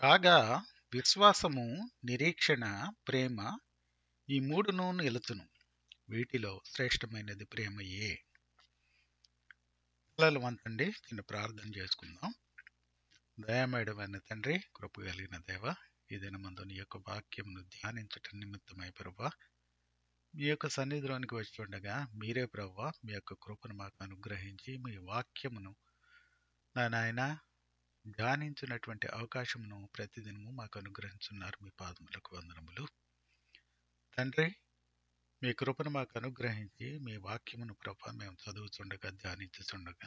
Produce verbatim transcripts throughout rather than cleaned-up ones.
కాగా విశ్వాసము, నిరీక్షణ, ప్రేమ ఈ మూడును నిలుచును. వీటిలో శ్రేష్టమైనది ప్రేమయే. పిల్లలు వంతండి చిన్న ప్రార్థన చేసుకుందాం. దయామేడమైన తండ్రి, కృప కలిగిన దేవ, ఈ దినమందు నీ యొక్క వాక్యమును ధ్యానించటం నిమిత్తమై ప్రభువా, మీ యొక్క సన్నిధిలోనికి వచ్చి ఉండగా మీరే ప్రభువా మీ యొక్క కృపను మాకు అనుగ్రహించి మీ వాక్యమును నా నాయన ధ్యానించినటువంటి అవకాశమును ప్రతిదినము మాకు అనుగ్రహించున్నారు. మీ పాదములకు వందనములు తండ్రి. మీ కృపను మాకు అనుగ్రహించి మీ వాక్యమును ప్రభా మేము చదువుతుండగా ధ్యానించుచుండగా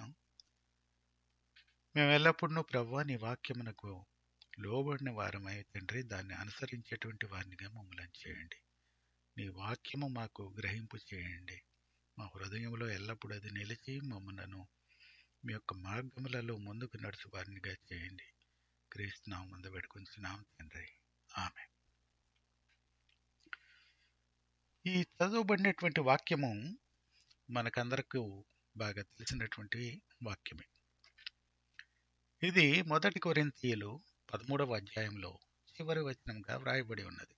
మేము ఎల్లప్పుడూ ప్రభా నీ వాక్యమునకు లోబడిన వారమై తండ్రి దాన్ని అనుసరించేటువంటి వారినిగా మమ్మల్ని చేయండి. నీ వాక్యము మాకు గ్రహింపు చేయండి. మా హృదయంలో ఎల్లప్పుడూ అది నిలిచి మమ్మలను మీ యొక్క మార్గములలో ముందుకు నడుచు వారినిగా చేయండి. క్రీస్తు నామమున వేడుకొంచున్నాము తండ్రి, ఆమేన్. ఈ చదువుబడినటువంటి వాక్యము మనకందరకు బాగా తెలిసినటువంటి వాక్యమే. ఇది మొదటి కొరింథీయులు పదమూడవ అధ్యాయంలో చివరి వచనంగా వ్రాయబడి ఉన్నది.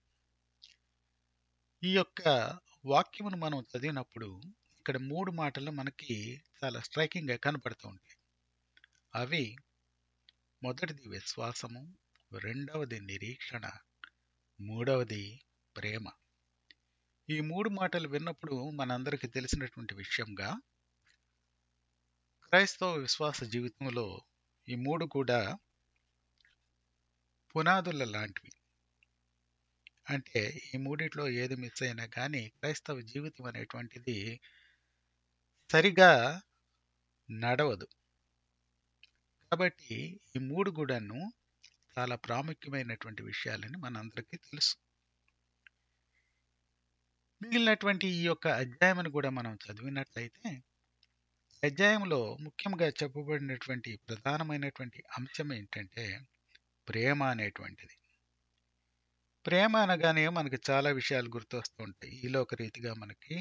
ఈ యొక్క వాక్యమును మనం చదివినప్పుడు ఇక్కడ మూడు మాటలు మనకి చాలా స్ట్రైకింగ్ గా కనపడుతూ ఉంటాయి. అవి మొదటిది విశ్వాసము, రెండవది నిరీక్షణ, మూడవది ప్రేమ. ఈ మూడు మాటలు విన్నప్పుడు మనందరికీ తెలిసినటువంటి విషయంగా క్రైస్తవ విశ్వాస జీవితంలో ఈ మూడు కూడా పునాదుల లాంటివి. అంటే ఈ మూడిట్లో ఏది మిస్ అయినా కానీ క్రైస్తవ జీవితం అనేటువంటిది సరిగా నడవదు. కాబట్టి ఈ మూడు కూడాను చాలా ప్రాముఖ్యమైనటువంటి విషయాలని మనందరికీ తెలుసు. మిగిలినటువంటి ఈ యొక్క అధ్యాయమును కూడా మనం చదివినట్లయితే అధ్యాయంలో ముఖ్యంగా చెప్పబడినటువంటి ప్రధానమైనటువంటి అంశం ఏంటంటే ప్రేమ అనేటువంటిది. ప్రేమ అనగానే మనకి చాలా విషయాలు గుర్తొస్తూ ఉంటాయి. ఈలో ఒక రీతిగా మనకి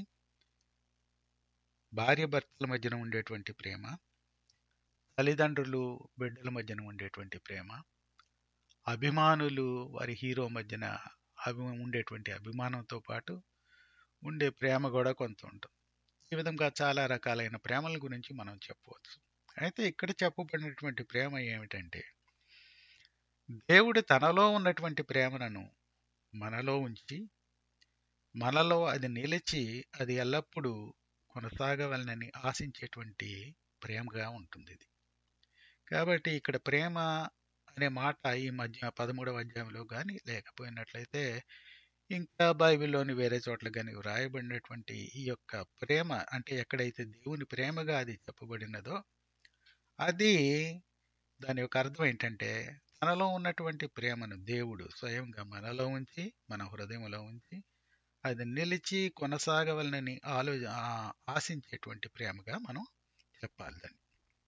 భార్య భర్తల మధ్యన ఉండేటువంటి ప్రేమ, తల్లిదండ్రులు బిడ్డల మధ్యన ఉండేటువంటి ప్రేమ, అభిమానులు వారి హీరో మధ్యన అభి ఉండేటువంటి అభిమానంతో పాటు ఉండే ప్రేమ కూడా కొంత ఉంటుంది. ఈ విధంగా చాలా రకాలైన ప్రేమల గురించి మనం చెప్పవచ్చు. అయితే ఇక్కడ చెప్పబడినటువంటి ప్రేమ ఏమిటంటే దేవుడు తనలో ఉన్నటువంటి ప్రేమను మనలో ఉంచి మనలో అది నిలిచి అది ఎల్లప్పుడూ కొనసాగవలనని ఆశించేటువంటి ప్రేమగా ఉంటుంది ఇది. కాబట్టి ఇక్కడ ప్రేమ అనే మాట ఈ మధ్య పదమూడవ అధ్యాయంలో కానీ లేకపోయినట్లయితే ఇంకా బైబిల్లోని వేరే చోట్ల కానీ వ్రాయబడినటువంటి ఈ యొక్క ప్రేమ అంటే ఎక్కడైతే దేవుని ప్రేమగా అది చెప్పబడినదో అది దాని యొక్క అర్థం ఏంటంటే మనలో ఉన్నటువంటి ప్రేమను దేవుడు స్వయంగా మనలో ఉంచి మన హృదయంలో ఉంచి అది నిలిచి కొనసాగవలనని ఆలో ఆశించేటువంటి ప్రేమగా మనం చెప్పాలి దాన్ని.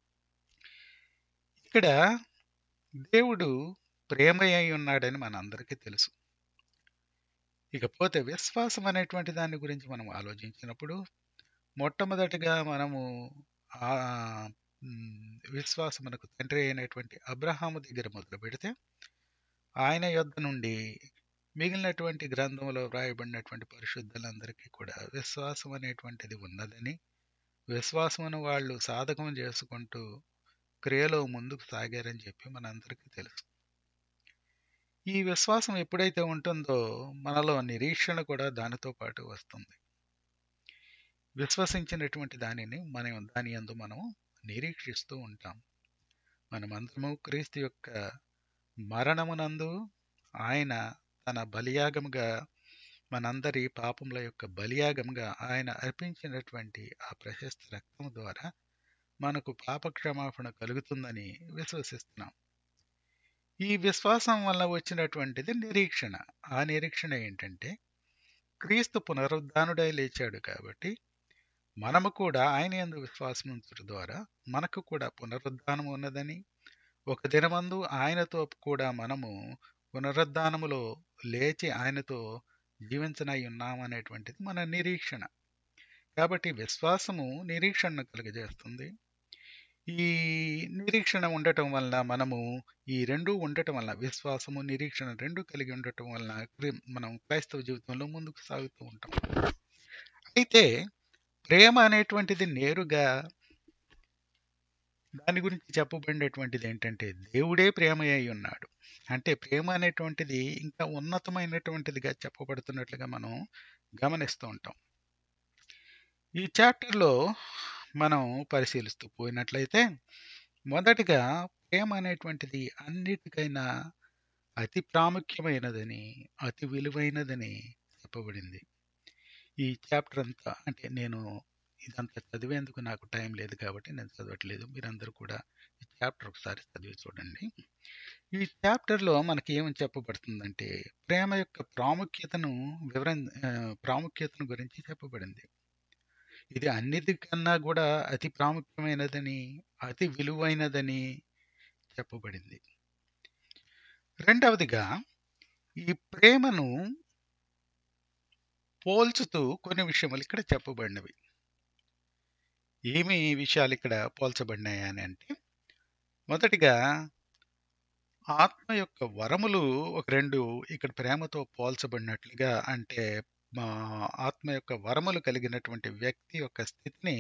ఇక్కడ దేవుడు ప్రేమ అయి ఉన్నాడని మనందరికీ తెలుసు. ఇకపోతే విశ్వాసం అనేటువంటి దాని గురించి మనం ఆలోచించినప్పుడు మొట్టమొదటిగా మనము ఆ విశ్వాసమునకు తండ్రి అయినటువంటి అబ్రహాము దగ్గర మొదలు పెడితే ఆయన యొద్ద నుండి మిగిలినటువంటి గ్రంథంలో వ్రాయబడినటువంటి పరిశుద్ధులందరికీ కూడా విశ్వాసం అనేటువంటిది ఉన్నదని, విశ్వాసమును వాళ్ళు సాధకం చేసుకుంటూ క్రియలో ముందుకు సాగారని చెప్పి మనందరికీ తెలుసు. ఈ విశ్వాసం ఎప్పుడైతే ఉంటుందో మనలో నిరీక్షణ కూడా దానితో పాటు వస్తుంది. విశ్వసించినటువంటి దానిని మనం దాని యందు మనం నిరీక్షిస్తూ ఉంటాం. మనమందరము క్రీస్తు యొక్క మరణమునందు ఆయన తన బలియాగముగా మనందరి పాపముల యొక్క బలియాగముగా ఆయన అర్పించినటువంటి ఆ ప్రశస్త రక్తం ద్వారా మనకు పాపక్షమాపణ కలుగుతుందని విశ్వసిస్తున్నాం. ఈ విశ్వాసం వల్ల వచ్చినటువంటిది నిరీక్షణ. ఆ నిరీక్షణ ఏంటంటే క్రీస్తు పునరుద్ధానుడై లేచాడు కాబట్టి మనము కూడా ఆయన యందు విశ్వాసం ఉంచడం ద్వారా మనకు కూడా పునరుద్ధానం ఉన్నదని, ఒక దినమందు ఆయనతో కూడా మనము పునరుద్ధానములో లేచి ఆయనతో జీవించనై ఉన్నామనేటువంటిది మన నిరీక్షణ. కాబట్టి విశ్వాసము నిరీక్షణను కలుగజేస్తుంది. ఈ నిరీక్షణ ఉండటం వలన మనము ఈ రెండు ఉండటం వలన విశ్వాసము, నిరీక్షణ రెండు కలిగి ఉండటం వలన క్రి- మనం క్రైస్తవ జీవితంలో ముందుకు సాగుతూ ఉంటాం. అయితే ప్రేమ అనేటువంటిది నేరుగా దాని గురించి చెప్పబడినటువంటిది ఏంటంటే దేవుడే ప్రేమ అయి ఉన్నాడు. అంటే ప్రేమ అనేటువంటిది ఇంకా ఉన్నతమైనటువంటిదిగా చెప్పబడుతున్నట్లుగా మనం గమనిస్తూ ఉంటాం. ఈ చాప్టర్లో మనం పరిశీలిస్తూ పోయినట్లయితే మొదటిగా ప్రేమ అనేటువంటిది అన్నిటికైనా అతి ప్రాముఖ్యమైనదని, అతి విలువైనదని చెప్పబడింది. ఈ చాప్టర్ అంతా అంటే నేను ఇదంతా చదివేందుకు నాకు టైం లేదు కాబట్టి నేను చదవట్లేదు. మీరందరూ కూడా ఈ చాప్టర్ ఒకసారి చదివి చూడండి. ఈ చాప్టర్లో మనకి ఏమని చెప్పబడుతుందంటే ప్రేమ యొక్క ప్రాముఖ్యతను వివరణ ఆ, ప్రాముఖ్యతను గురించి చెప్పబడింది. ఇది అన్నిటికన్నా కూడా అతి ప్రాముఖ్యమైనదని, అతి విలువైనదని చెప్పబడింది. రెండవదిగా ఈ ప్రేమను పోల్చుతూ కొన్ని విషయములు ఇక్కడ చెప్పబడినవి. ఏమి విషయాలు ఇక్కడ పోల్చబడినాయి అని అంటే మొదటిగా ఆత్మ యొక్క వరములు ఒక రెండు ఇక్కడ ప్రేమతో పోల్చబడినట్లుగా అంటే మా ఆత్మ యొక్క వరములు కలిగినటువంటి వ్యక్తి యొక్క స్థితిని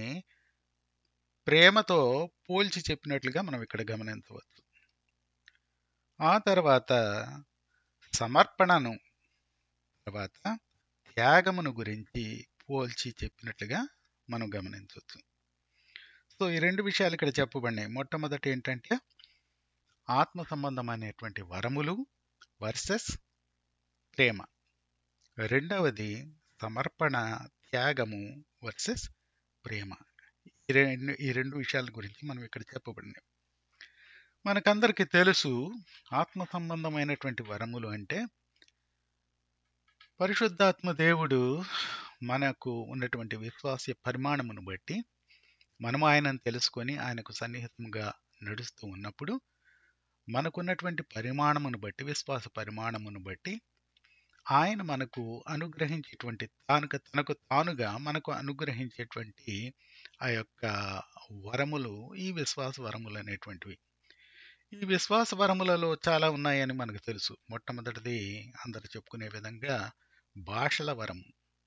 ప్రేమతో పోల్చి చెప్పినట్లుగా మనం ఇక్కడ గమనించవచ్చు. ఆ తర్వాత సమర్పణను తర్వాత త్యాగమును గురించి పోల్చి చెప్పినట్లుగా మనం గమనించవచ్చు. సో ఈ రెండు విషయాలు ఇక్కడ చెప్పబడినాయి. మొట్టమొదటి ఏంటంటే ఆత్మ సంబంధమైనటువంటి వరములు వర్సెస్ ప్రేమ. రెండవది సమర్పణ త్యాగము వర్సెస్ ప్రేమ. ఈ రెండు ఈ రెండు విషయాల గురించి మనం ఇక్కడ చెప్పబడినాయి. మనకందరికీ తెలుసు ఆత్మ సంబంధమైనటువంటి వరములు అంటే పరిశుద్ధాత్మ దేవుడు మనకు ఉన్నటువంటి విశ్వాస పరిమాణమును బట్టి మనము ఆయనను తెలుసుకొని ఆయనకు సన్నిహితంగా నడుస్తూ ఉన్నప్పుడు మనకున్నటువంటి పరిమాణమును బట్టి విశ్వాస పరిమాణమును బట్టి ఆయన మనకు అనుగ్రహించేటువంటి తానుక తనకు తానుగా మనకు అనుగ్రహించేటువంటి ఆ యొక్క వరములు ఈ విశ్వాస వరములు అనేటువంటివి. ఈ విశ్వాస వరములలో చాలా ఉన్నాయని మనకు తెలుసు. మొట్టమొదటిది అందరు చెప్పుకునే విధంగా భాషల వరము.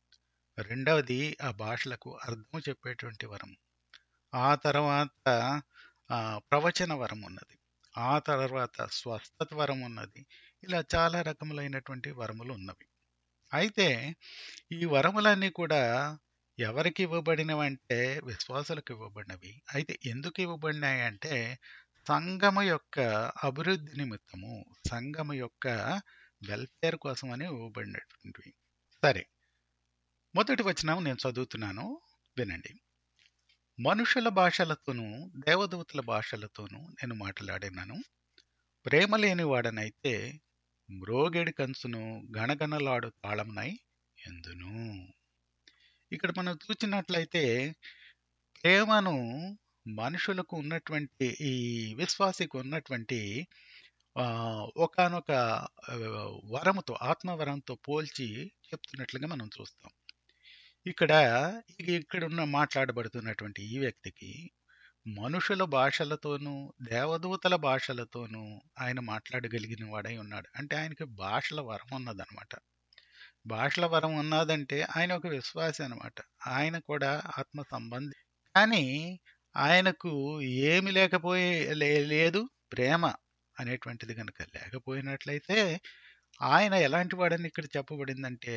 రెండవది ఆ భాషలకు అర్థం చెప్పేటువంటి వరము. ఆ తర్వాత ఆ, ప్రవచన వరం ఉన్నది. ఆ తర్వాత స్వస్థత వరం ఉన్నది. ఇలా చాలా రకములైనటువంటి వరములు ఉన్నవి. అయితే ఈ వరములన్నీ కూడా ఎవరికి ఇవ్వబడినవంటే విశ్వాసులకు ఇవ్వబడినవి. అయితే ఎందుకు ఇవ్వబడినాయి అంటే సంఘము యొక్క అభివృద్ధి నిమిత్తము, సంఘము యొక్క వెల్ఫేర్ కోసమని ఇవ్వబడినటువంటివి. సరే, మొదటి వచనం నేను చదువుతున్నాను, వినండి. మనుషుల భాషలతోనూ దేవదూతల భాషలతోనూ నేను మాట్లాడినాను. ప్రేమ లేని వాడనైతే మ్రోగెడి కంచును గణగణలాడు తాళమునై ఎందును. ఇక్కడ మనం చూసినట్లయితే ప్రేమను మనుషులకు ఉన్నటువంటి ఈ విశ్వాసికి ఉన్నటువంటి ఆ, ఒకానొక ఆ, వరముతో ఆత్మవరంతో పోల్చి చెప్తున్నట్లుగా మనం చూస్తాం. ఇక్కడ ఇక్కడ ఉన్న మాట్లాడబడుతున్నటువంటి ఈ వ్యక్తికి మనుషుల భాషలతోనూ దేవదూతల భాషలతోనూ ఆయన మాట్లాడగలిగిన వాడై ఉన్నాడు. అంటే ఆయనకి భాషల వరం ఉన్నదనమాట. భాషల వరం ఉన్నదంటే ఆయన ఒక విశ్వాసి అనమాట. ఆయన కూడా ఆత్మ సంబంధి. కానీ ఆయనకు ఏమి లేకపోయే లే- లేదు ప్రేమ అనేటువంటిది కనుక లేకపోయినట్లయితే ఆయన ఎలాంటి వాడని ఇక్కడ చెప్పబడిందంటే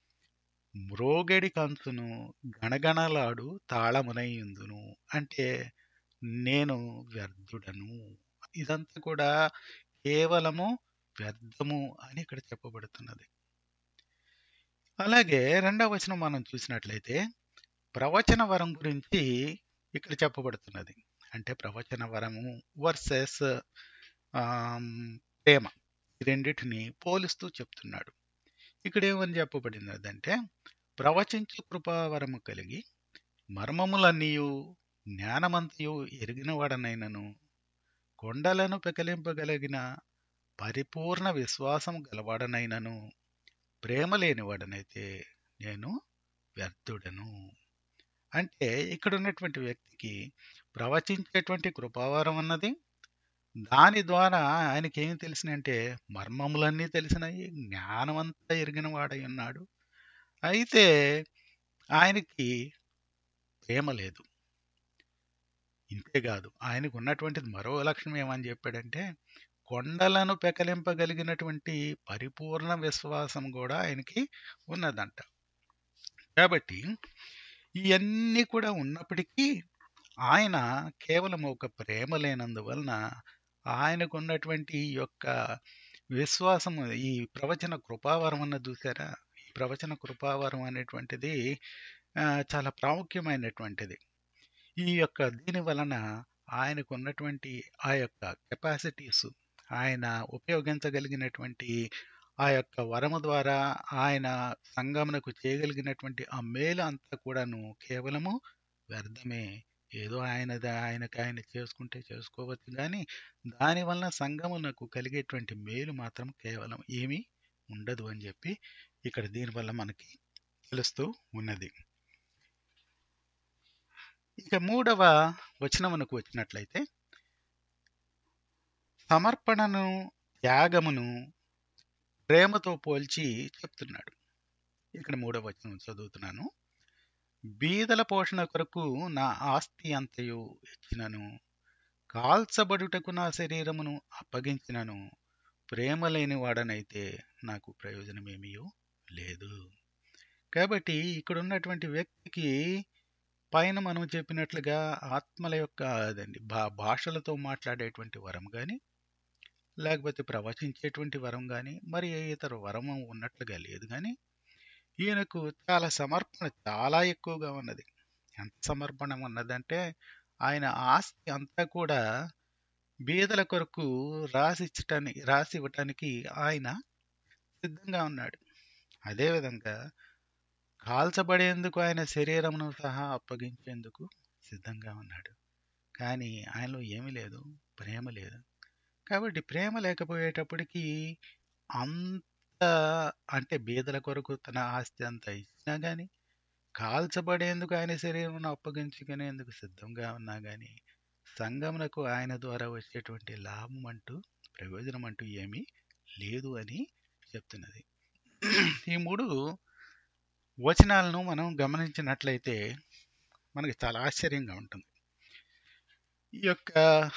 మ్రోగెడి కంచును గణగణలాడు తాళమునయుందును. అంటే నేను వ్యర్థుడను, ఇదంతా కూడా కేవలము వ్యర్థము అని ఇక్కడ చెప్పబడుతున్నది. అలాగే రెండవ వచనం మనం చూసినట్లయితే ప్రవచన వరం గురించి ఇక్కడ చెప్పబడుతున్నది. అంటే ప్రవచన వరము వర్సెస్ ప్రేమ, ఈ రెండింటిని పోలుస్తూ చెప్తున్నాడు. ఇక్కడ ఏమని చెప్పబడినది అంటే ప్రవచించు కృపావరము కలిగి మర్మములన్నీయు జ్ఞానమంతయు ఎరిగిన వాడనైనను కొండలను పెకలింపగలిగిన పరిపూర్ణ విశ్వాసం గలవాడనైనను ప్రేమ లేనివాడనైతే నేను వ్యర్థుడను. అంటే ఇక్కడ ఉన్నటువంటి వ్యక్తికి ప్రవచించేటువంటి కృపావరం అన్నది, దాని ద్వారా ఆయనకి ఏం తెలిసినంటే మర్మములన్నీ తెలిసినాయి, జ్ఞానమంతా ఎరిగిన వాడై ఉన్నాడు. అయితే ఆయనకి ప్రేమ లేదు. ఇంతేకాదు, ఆయనకు ఉన్నటువంటిది మరో లక్షణం ఏమని చెప్పాడంటే, కొండలను పెకలింపగలిగినటువంటి పరిపూర్ణ విశ్వాసం కూడా ఆయనకి ఉన్నదంట. కాబట్టి ఇవన్నీ కూడా ఉన్నప్పటికీ ఆయన కేవలం ఒక ప్రేమ లేనందువలన ఆయనకు ఉన్నటువంటి ఈ యొక్క విశ్వాసము, ఈ ప్రవచన కృపావరం అన్న చూసారా, ఈ ప్రవచన కృపావరం అనేటువంటిది ఆ, చాలా ప్రాముఖ్యమైనటువంటిది. ఈ యొక్క దీని వలన ఆయనకు ఉన్నటువంటి ఆ యొక్క కెపాసిటీస్, ఆయన ఉపయోగించగలిగినటువంటి ఆ యొక్క వరము ద్వారా ఆయన సంగమునకు చేయగలిగినటువంటి ఆ మేలు అంతా కూడాను కేవలము వ్యర్థమే. ఏదో ఆయన ఆయనకు ఆయన చేసుకుంటే చేసుకోవచ్చు, కానీ దాని వలన సంగమునకు కలిగేటువంటి మేలు మాత్రం కేవలం ఏమీ ఉండదు అని చెప్పి ఇక్కడ దీనివల్ల మనకి తెలుస్తూ ఉన్నది. ఇక మూడవ వచనమునకు వచ్చినట్లయితే, సమర్పణను త్యాగమును ప్రేమతో పోల్చి చెప్తున్నాడు. ఇక్కడ మూడవ వచనం చదువుతున్నాను. బీదల పోషణ కొరకు నా ఆస్తి అంతయు ఇచ్చినను, కాల్చబడుటకు నా శరీరమును అప్పగించినను, ప్రేమ లేని వాడనైతే నాకు ప్రయోజనమేమీ లేదు. కాబట్టి ఇక్కడ ఉన్నటువంటి వ్యక్తికి పైన మనం చెప్పినట్లుగా ఆత్మల యొక్క అదండి భా భాషలతో మాట్లాడేటువంటి వరం కానీ, లేకపోతే ప్రవచించేటువంటి వరం కానీ, మరి ఏ ఇతర వరము ఉన్నట్లుగా లేదు. కానీ ఈయనకు చాలా సమర్పణ చాలా ఎక్కువగా ఉన్నది. ఎంత సమర్పణ ఉన్నదంటే, ఆయన ఆస్తి అంతా కూడా బీదల కొరకు రాసిచ్చటానికి రాసి ఇవ్వటానికి ఆయన సిద్ధంగా ఉన్నాడు. అదేవిధంగా కాల్చబడేందుకు ఆయన శరీరమును సహా అప్పగించేందుకు సిద్ధంగా ఉన్నాడు. కానీ ఆయనలో ఏమీ లేదు, ప్రేమ లేదు. కాబట్టి ప్రేమ లేకపోయేటప్పటికీ అంత, అంటే బీదల కొరకు తన ఆస్తి అంతా ఇచ్చినా కానీ, కాల్చబడేందుకు ఆయన శరీరమును అప్పగించుకునేందుకు సిద్ధంగా ఉన్నా కానీ, సంఘమునకు ఆయన ద్వారా వచ్చేటువంటి లాభం అంటూ, ప్రయోజనం అంటూ ఏమీ లేదు అని చెప్తున్నది. ఈ మూడు వచనాలను మనం గమనించినట్లయితే మనకి చాలా ఆశ్చర్యంగా ఉంటుంది. ఈ యొక్క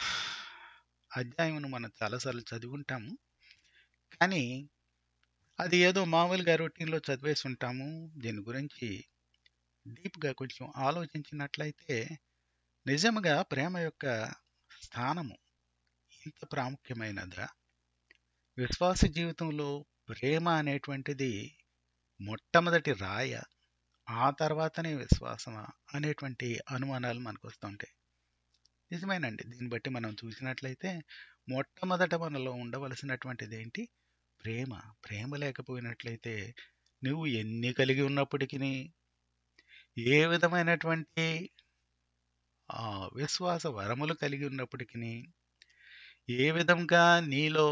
అధ్యాయమును మనం చాలాసార్లు చదివి ఉంటాము, కానీ అది ఏదో మామూలుగా రొటీన్లో చదివేసి ఉంటాము. దీని గురించి డీప్గా కొంచెం ఆలోచించినట్లయితే నిజంగా ప్రేమ యొక్క స్థానము ఇంత ప్రాముఖ్యమైనదా? విశ్వాస జీవితంలో ప్రేమ అనేటువంటిది మొట్టమొదటి రాయ, ఆ తర్వాతనే విశ్వాసమా అనేటువంటి అనుమానాలు మనకు వస్తుంటాయి. నిజమేనండి. దీన్ని బట్టి మనం చూసినట్లయితే మొట్టమొదట మనలో ఉండవలసినటువంటిది ఏంటి? ప్రేమ. ప్రేమ లేకపోయినట్లయితే నువ్వు ఎన్ని కలిగి ఉన్నప్పటికీ, ఏ విధమైనటువంటి విశ్వాస వరములు కలిగి ఉన్నప్పటికీ, ఏ విధంగా నీలో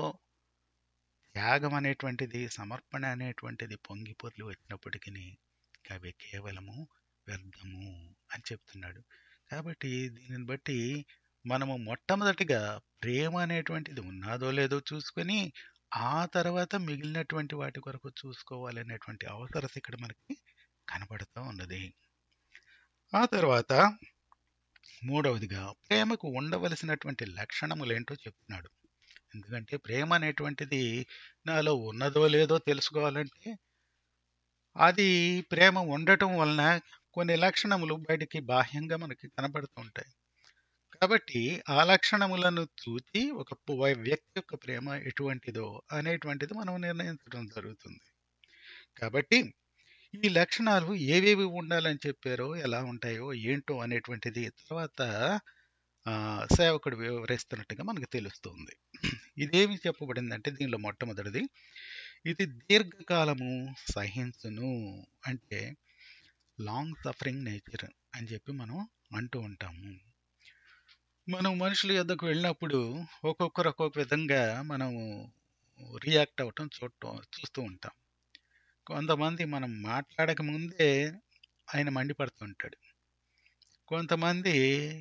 త్యాగం అనేటువంటిది, సమర్పణ అనేటువంటిది పొంగి పొర్లి వచ్చినప్పటికీ అవి కేవలము వ్యర్థము అని చెప్తున్నాడు. కాబట్టి దీనిని బట్టి మనము మొట్టమొదటిగా ప్రేమ అనేటువంటిది ఉన్నాదో లేదో చూసుకొని, ఆ తర్వాత మిగిలినటువంటి వాటి కొరకు చూసుకోవాలి అనేటువంటి అవసరత ఇక్కడ మనకి కనబడుతూ ఉన్నది. ఆ తర్వాత మూడవదిగా ప్రేమకు ఉండవలసినటువంటి లక్షణములు ఏంటో చెప్తున్నాడు. ఎందుకంటే ప్రేమ అనేటువంటిది నాలో ఉన్నదో లేదో తెలుసుకోవాలంటే అది ప్రేమ ఉండటం వలన కొన్ని లక్షణములు బయటికి బాహ్యంగా మనకి కనబడుతూ ఉంటాయి. కాబట్టి ఆ లక్షణములను చూసి ఒక వ్యక్తి యొక్క ప్రేమ ఎటువంటిదో అనేటువంటిది మనం నిర్ణయించడం జరుగుతుంది. కాబట్టి ఈ లక్షణాలు ఏవేవి ఉండాలని చెప్పారో, ఎలా ఉంటాయో ఏంటో అనేటువంటిది తర్వాత సేవకుడు వివరిస్తున్నట్టుగా మనకు తెలుస్తుంది. ఇదేమి చెప్పబడిందంటే దీనిలో మొట్టమొదటిది, ఇది దీర్ఘకాలము సహించును, అంటే లాంగ్ సఫరింగ్ నేచర్ అని చెప్పి మనం అంటూ ఉంటాము. మనం మనుషుల యొద్దకు వెళ్ళినప్పుడు ఒక్కొక్కరు ఒక్కొక్క విధంగా మనము రియాక్ట్ అవ్వటం చూడటం చూస్తూ ఉంటాం. కొంతమంది మనం మాట్లాడక ముందే ఆయన మండిపడుతూ ఉంటాడు. కొంతమంది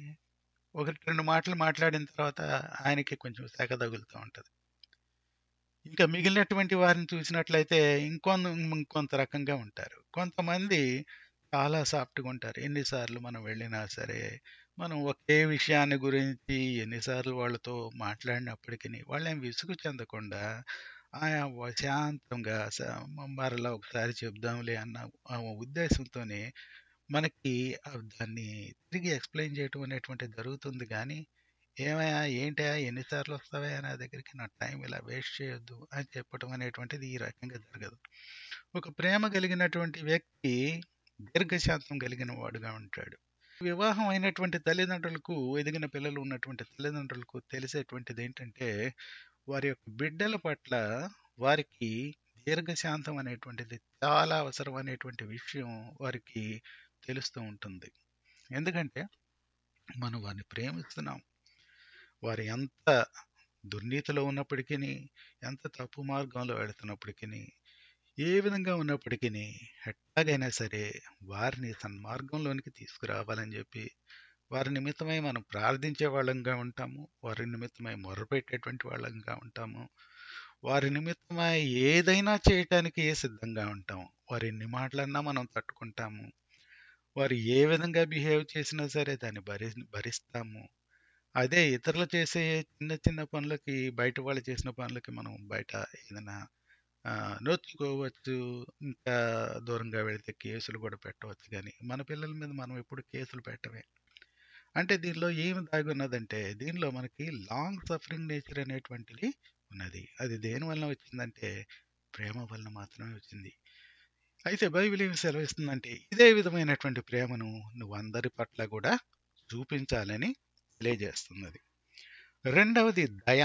ఒకటి రెండు మాటలు మాట్లాడిన తర్వాత ఆయనకి కొంచెం సెగ తగులుతూ ఉంటది. ఇంకా మిగిలినటువంటి వారిని చూసినట్లయితే ఇంకొంత ఇంకొంత రకంగా ఉంటారు. కొంతమంది చాలా సాఫ్ట్‌గా ఉంటారు. ఎన్నిసార్లు మనం వెళ్ళినా సరే, మనం ఒకే విషయాన్ని గురించి ఎన్నిసార్లు వాళ్ళతో మాట్లాడినప్పటికిని వాళ్ళేం విసుగు చెందకుండా, ఆయా వ శాంతంగా స మరలా ఒకసారి చెప్దాంలే అన్న ఆ ఉద్దేశంతోనే మనకి ఆహ్, దాన్ని తిరిగి ఎక్స్‌ప్లెయిన్ చేయటం అనేటువంటిది జరుగుతుంది గానీ, "ఏమయ్యా? ఏంటయ్యా? ఎన్ని సార్లు వస్తావయ్యా నా దగ్గరికి? నా టైం ఇలా వేస్ట్ చేయొద్దు" అని చెప్పటం అనేటువంటిది ఈ రకంగా జరగదు. ఒక ప్రేమ కలిగినటువంటి వ్యక్తి దీర్ఘశాంతం కలిగిన వాడుగా ఉంటాడు. వివాహం అయినటువంటి తల్లిదండ్రులకు, ఎదిగిన పిల్లలు ఉన్నటువంటి తల్లిదండ్రులకు తెలిసేటువంటిదేంటంటే, వారి యొక్క బిడ్డల పట్ల వారికి దీర్ఘశాంతం అనేటువంటిది చాలా అవసరం అనేటువంటి విషయం వారికి తెలుస్తూ ఉంటుంది. ఎందుకంటే, మనం వారిని ప్రేమిస్తున్నాం. వారు ఎంత దుర్నీతిలో ఉన్నప్పటికిని, ఎంత తప్పు మార్గంలో వెళుతున్నప్పటికిని, ఏ విధంగా ఉన్నప్పటికిని, ఎట్లాగైనా సరే వారిని సన్మార్గంలోనికి తీసుకురావాలని జెప్పి, వారి నిమిత్తమై మనం ప్రార్థించే వాళ్ళంగా ఉంటాము. వారి నిమిత్తమై మొర్రపెట్టేటువంటి వాళ్ళంగా ఉంటాము. వారి నిమిత్తమై ఏదైనా చేయటానికి సిద్ధంగా ఉంటాము. వారు ఎన్ని మాటలన్నా మనం తట్టుకుంటాము. వారు ఏ విధంగా బిహేవ్ చేసినా సరే దాన్ని భరి భరిస్తాము. అదే ఇతరులు చేసే చిన్న చిన్న పనులకి, బయట వాళ్ళు చేసిన పనులకి మనం బయట ఏదైనా ఆహ్, నొచ్చుకోవచ్చు. ఇంకా దూరంగా వెళితే కేసులు గూడా పెట్టవచ్చు గానీ, మన పిల్లల మీద మనం ఎప్పుడు కేసులు పెట్టమే. అంటే దీనిలో ఏమి దాగున్నదంటే, దీనిలో మనకి లాంగ్ సఫరింగ్ నేచర్ అనేటువంటిది ఉన్నది. అది దేని వలన వచ్చిందంటే, ప్రేమ వలన మాత్రమే వచ్చింది. అయితే బైబిల్ ఏమి సెలవిస్తుందంటే, ఇదే విధమైనటువంటి ప్రేమను నువ్వు అందరి పట్ల గూడా చూపించాలని తెలియజేస్తున్నది. రెండవది దయ.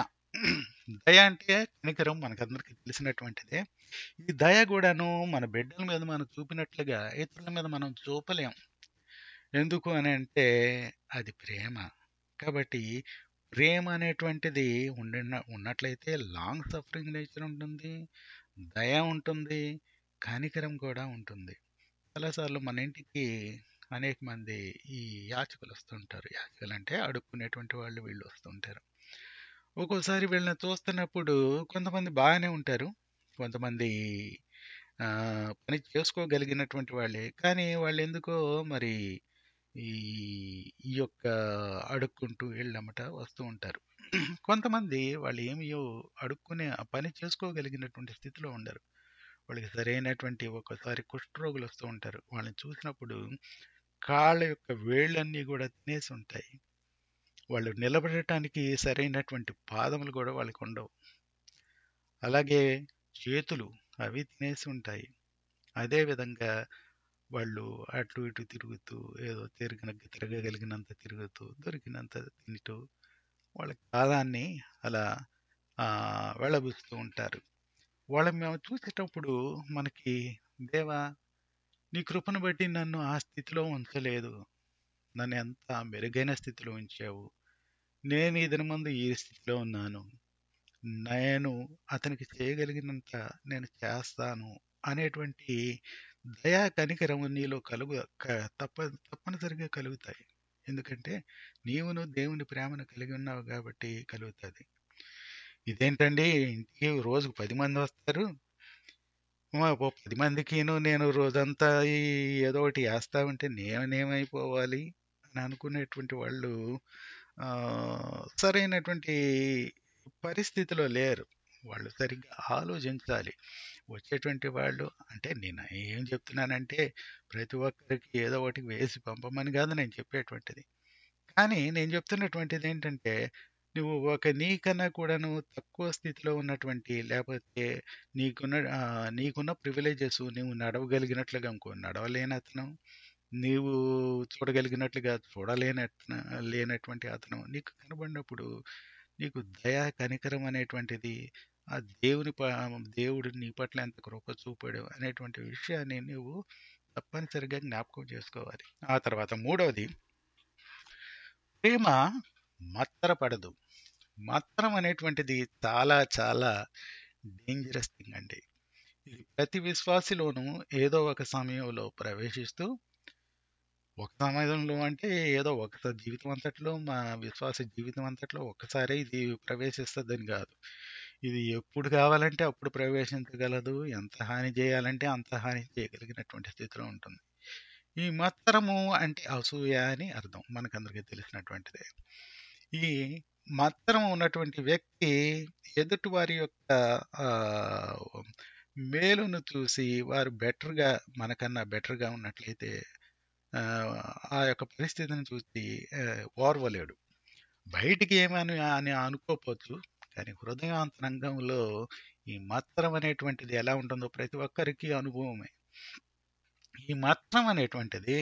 దయ అంటే కనికరం మనకందరికీ తెలిసినటువంటిదే. ఈ దయ గూడాను మన బిడ్డల మీద మనం చూపినట్లుగా ఇతరుల మీద మనం చూపలేం. ఎందుకు అనంటే అది ప్రేమ. కాబట్టి ప్రేమ అనేటువంటిది ఉండిన ఉన్నట్లయితే లాంగ్ సఫరింగ్ నేచర్ ఉంటుంది. దయ ఉంటుంది. కనికరం కూడా ఉంటుంది. చాలా సార్లు మన ఇంటికి అనేక మంది ఈ యాచకులు వస్తుంటారు. యాచకులంటే అడుక్కునేటువంటి వాళ్ళు వీళ్ళు వస్తుంటారు. ఒక్కోసారి వీళ్ళని చూస్తున్నప్పుడు కొంతమంది బాగానే ఉంటారు. కొంతమంది ఆహ్, పని చేసుకోగలిగినటువంటి వాళ్ళే. కానీ వాళ్ళెందుకో మరి ఈ ఈ యొక్క అడుక్కుంటూ వీళ్ళెమ్మట వస్తూ ఉంటారు. కొంతమంది వాళ్ళు ఏమియో అడుక్కునే ఆ పని చేసుకోగలిగినటువంటి స్థితిలో ఉండరు. వాళ్ళకి సరైనటువంటి ఒక్కోసారి కుష్ఠరోగులు వస్తూ ఉంటారు. వాళ్ళని చూసినప్పుడు కాళ్ళ యొక్క వేళ్ళన్నీ గూడా తినేసి ఉంటాయి. వాళ్ళు నిలబడటానికి సరైనటువంటి పాదములు గూడా వాళ్ళకుండవు. అలాగే చేతులు అవి తినేసి ఉంటాయి. అదే విధంగా వాళ్ళు అటు ఇటు తిరుగుతూ ఏదో తిరిగిన తిరగగలిగినంత తిరుగుతూ, దొరికినంత తింటూ వాళ్ళ కాలాన్ని అలా ఆహ్, వెళ్ళబుచ్చుతూ ఉంటారు. వాళ్ళని మేము చూసేటప్పుడు మనకి దేవా! నీ కృపను బట్టి నన్ను ఆ స్థితిలో ఉంచలేదు. నన్ను ఎంత మెరుగైన స్థితిలో ఉంచావు. నేను ఈ దినమందు ఈ స్థితిలో ఉన్నాను. నేను అతనికి చేయగలిగినంత నేను చేస్తాను అనేటువంటి దయా కనికరము నీలో కలుగు క తప్ప తప్పనిసరిగా కలుగుతాయి. ఎందుకంటే నీవును దేవుని ప్రేమను కలిగి ఉన్నావు కాబట్టి కలుగుతది. ఇదేంటండి ఇంటికి రోజుకు పది మంది వస్తారు. మ ఓ పది మందికిను నేను రోజంతా ఈ ఏదో ఒకటి ఏస్తా ఉంటే నేనేమైపోవాలి అని అనుకునేటువంటి వాళ్ళు ఆహ్, సరైనటువంటి పరిస్థితిలో లేరు. వాళ్ళు సరిగ్గా ఆలోచించాలి. వచ్చేటువంటి వాళ్ళు అంటే నేను ఏం చెప్తున్నానంటే ప్రతి ఒక్కరికి ఏదో ఒకటి వేసి పంపమని కాదు నేను చెప్పేటువంటిది. కానీ నేను చెప్తున్నటువంటిది ఏంటంటే, నువ్వు ఒక నీకన్నా కూడాను తక్కువ స్థితిలో ఉన్నటువంటి లేపోతే నీకున్న ఆహ్, నీకున్న ప్రివిలేజెస్ నువ్వు నడవగలిగినట్లుగా ఇంకో నడవలేనతను, నీవు చూడగలిగినట్లుగా చూడలేనట్న లేనటువంటి అతను నీకు కనబడినప్పుడు, నీకు దయ, కనికరం అనేటువంటిది ఆ దేవుని ప దేవుడు నీ పట్ల ఎంత కృప చూపాడు అనేటువంటి విషయాన్ని నువ్వు తప్పనిసరిగా జ్ఞాపకం చేసుకోవాలి. ఆ తర్వాత మూడవది ప్రేమ మత్తరపడదు. మత్తరం అనేటువంటిది చాలా చాలా డేంజరస్ థింగ్ అండి. ఇది ప్రతి విశ్వాసిలోనూ ఏదో ఒక సమయంలో ప్రవేశిస్తూ ఒక సమయంలో అంటే ఏదో ఒక జీవితం అంతట్లో మా విశ్వాస జీవితం అంతట్లో ఒక్కసారే ఇది ప్రవేశిస్తదని కాదు. ఇది ఎప్పుడు కావాలంటే అప్పుడు ప్రవేశించగలదు. ఎంత హాని చేయాలంటే అంత హాని చేయగలిగినటువంటి స్థితిలో ఉంటుంది. ఈ మత్సరము అంటే అసూయ అని అర్థం. మనకందరికీ తెలిసినటువంటిదే. ఈ మత్సరం ఉన్నటువంటి వ్యక్తి ఎదుటి వారి యొక్క ఆ, మేలును చూసి వారు బెటర్‌గా మనకన్నా బెటర్‌గా ఉన్నట్లయితే ఆహ్, ఆ యొక్క పరిస్థితిని చూసి ఆహ్, ఓర్వలేడు. బయటికి ఏమని అని అనుకోకపోవచ్చు. కానీ హృదయాంతరంగంలో ఈ మత్సరం అనేటువంటిది ఎలా ఉంటుందో ప్రతి ఒక్కరికి అనుభవమే. ఈ మత్సరం అనేటువంటిది